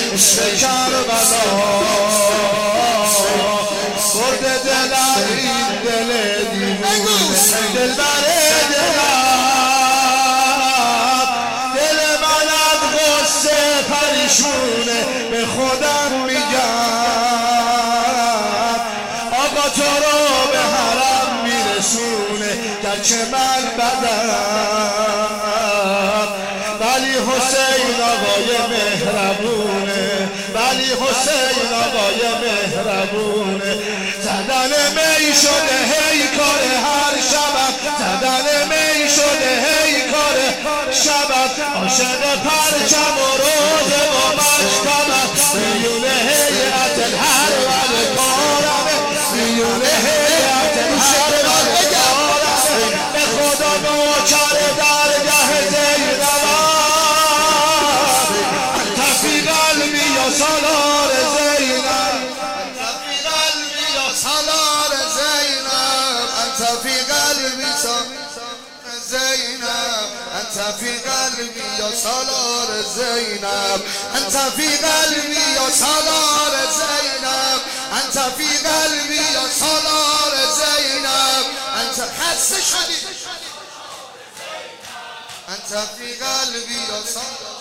عشق کربلا برد دل این دل دیوونه دل بره دل من از غصه پریشونه به خودم میگم آقا تو رو به حرم میرسونه گرچه من بدم ولی حسین آقای مهربونه ولی حسین آقای مهربونه زدن می شده هی کار هر شبم زدن می شده هی کار شبم عاشق پرچم و روزه و مشتبم میونه هیئت الحرم کارمه میونه هیئت الحرم کارمه به خدا نوکر درگه زینبم انت فی قلبی یا سالار زینب انت فی قلبی یا سالار زینب انت فی قلبی زینب انت فی قلبی یا سالار زینب انت فی قلبی یا سالار زینب انت فی قلبی یا سالار زینب انت خسته شدی انت فی قلبی یا سالار